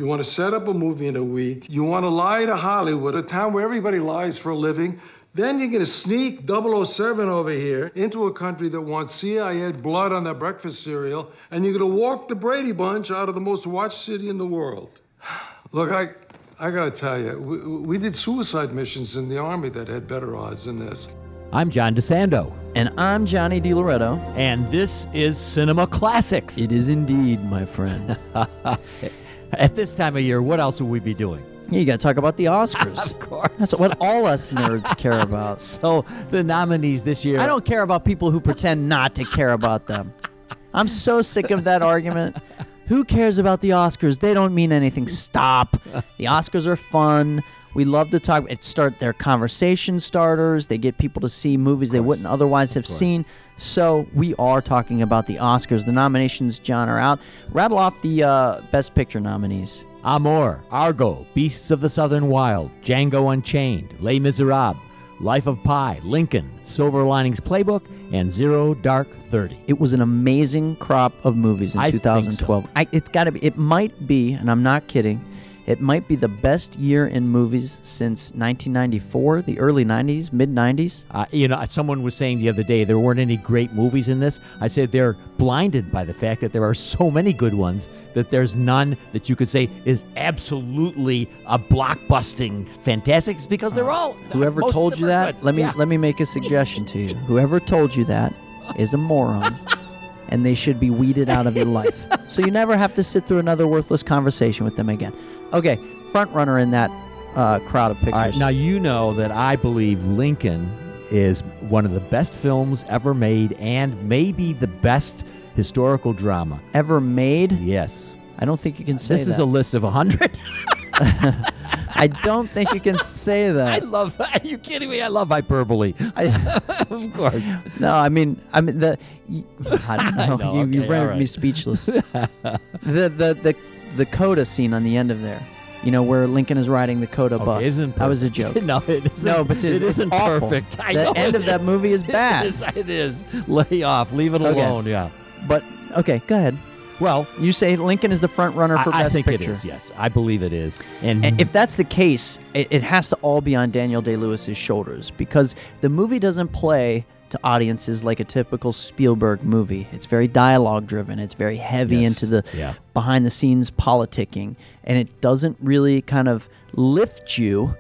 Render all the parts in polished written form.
You want to set up a movie in a week. You want to lie to Hollywood, a town where everybody lies for a living. Then you're going to sneak 007 over here into a country that wants CIA blood on their breakfast cereal, and you're going to walk the Brady Bunch out of the most watched city in the world. Look, I got to tell you, we did suicide missions in the Army that had better odds than this. I'm John DeSando. And I'm Johnny DiLoretto. And this is Cinema Classics. It is indeed, my friend. At this time of year, what else will we be doing? You got to talk about the Oscars. Of course. That's what all us nerds care about. So the nominees this year... I don't care about people who pretend not to care about them. I'm so sick of that argument. Who cares about the Oscars? They don't mean anything. Stop. The Oscars are fun. We love to talk. They're conversation starters. They get people to see movies they wouldn't otherwise have seen. So we are talking about the Oscars. The nominations, John, are out. Rattle off the Best Picture nominees. Amour, Argo, Beasts of the Southern Wild, Django Unchained, Les Miserables, Life of Pi, Lincoln, Silver Linings Playbook, and Zero Dark 30. It was an amazing crop of movies in 2012. Think so. It's got to be. It might be, and I'm not kidding, it might be the best year in movies since 1994, the early 90s, mid-90s. Someone was saying the other day there weren't any great movies in this. I said they're blinded by the fact that there are so many good ones that there's none that you could say is absolutely a blockbusting fantastic. It's because they're all... Whoever told you that, let me make a suggestion to you. Whoever told you that is a moron. And they should be weeded out of your life. So you never have to sit through another worthless conversation with them again. Okay, front runner in that crowd of pictures. All right, now you know that I believe Lincoln is one of the best films ever made and maybe the best historical drama. Ever made? Yes. I don't think you can say that. This is a list of 100. I don't think you can say that. Are you kidding me? I love hyperbole. Of course. No, I don't know. I know. You've rendered me speechless. The coda scene on the end of there, where Lincoln is riding the coda bus. Isn't that was a joke. No, it isn't. No, but it isn't awful. Perfect. The end of that movie is bad. It is. Lay off. Leave it alone. Yeah. But okay, go ahead. Well, you say Lincoln is the front runner for Best Picture. I think it is, yes. I believe it is. And if that's the case, it has to all be on Daniel Day-Lewis's shoulders because the movie doesn't play to audiences like a typical Spielberg movie. It's very dialogue-driven. It's very heavy into the behind-the-scenes politicking, and it doesn't really kind of lift you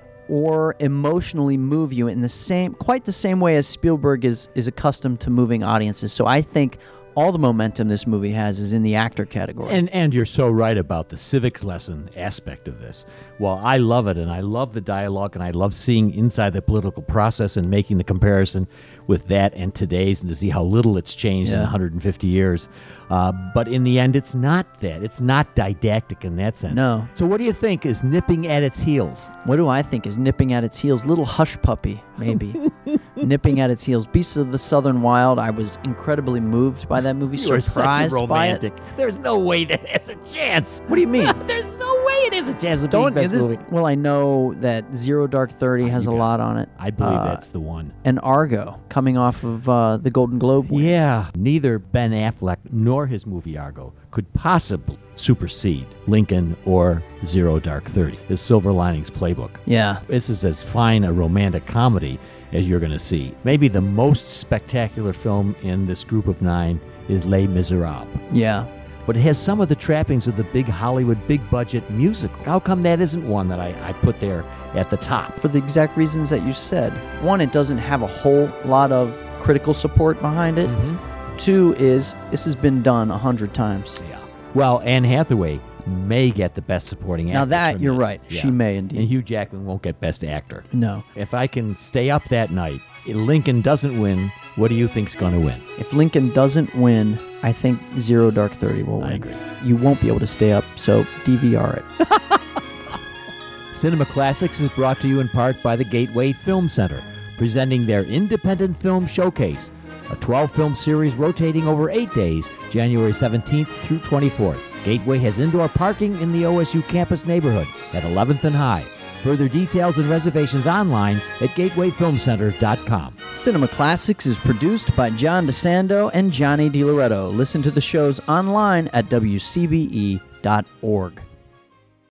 or emotionally move you in quite the same way as Spielberg is accustomed to moving audiences. So I think all the momentum this movie has is in the actor category. And you're so right about the civics lesson aspect of this. Well, I love it, and I love the dialogue, and I love seeing inside the political process and making the comparison with that and today's and to see how little it's changed in 150 years. But in the end, it's not that. It's not didactic in that sense. No. So what do you think is nipping at its heels? What do I think is nipping at its heels? Little Hush Puppy, maybe. Nipping at its heels. Beasts of the Southern Wild. I was incredibly moved by that movie. You are surprised such a romantic. by it. There's no way that has a chance. What do you mean? There's no way it is a chance of being best movie. Well, I know that Zero Dark 30 has a lot on it. I believe that's the one. And Argo, coming off of the Golden Globe win. Yeah. Neither Ben Affleck nor his movie Argo could possibly supersede Lincoln or Zero Dark 30, his Silver Linings Playbook. Yeah. This is as fine a romantic comedy as you're going to see. Maybe the most spectacular film in this group of 9 is Les Miserables. Yeah. But it has some of the trappings of the big Hollywood, big-budget musical. How come that isn't one that I put there at the top? For the exact reasons that you said. One, it doesn't have a whole lot of critical support behind it. Mm-hmm. Two is, this has been done 100 times. Yeah. Well, Anne Hathaway may get the Best Supporting Actress. Now that, you're right. Yeah. She may indeed. And Hugh Jackman won't get Best Actor. No. If I can stay up that night, Lincoln doesn't win, what do you think's going to win? If Lincoln doesn't win, I think Zero Dark 30 will win. I agree. You won't be able to stay up, so DVR it. Cinema Classics is brought to you in part by the Gateway Film Center, presenting their Independent Film Showcase, a 12-film series rotating over 8 days, January 17th through 24th. Gateway has indoor parking in the OSU campus neighborhood at 11th and High. Further details and reservations online at gatewayfilmcenter.com. Cinema Classics is produced by John DeSando and Johnny DiLoretto. Listen to the shows online at WCBE.org.